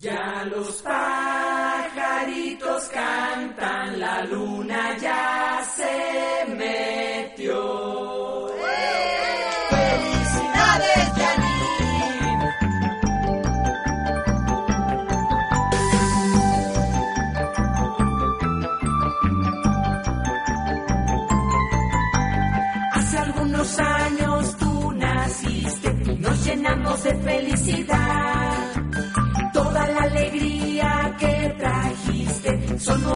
Ya los pajaritos cantan, la luna ya se metió. ¡Felicidades, Janine! Hace algunos años tú naciste y nos llenamos de felicidad. Toda la alegría que trajiste son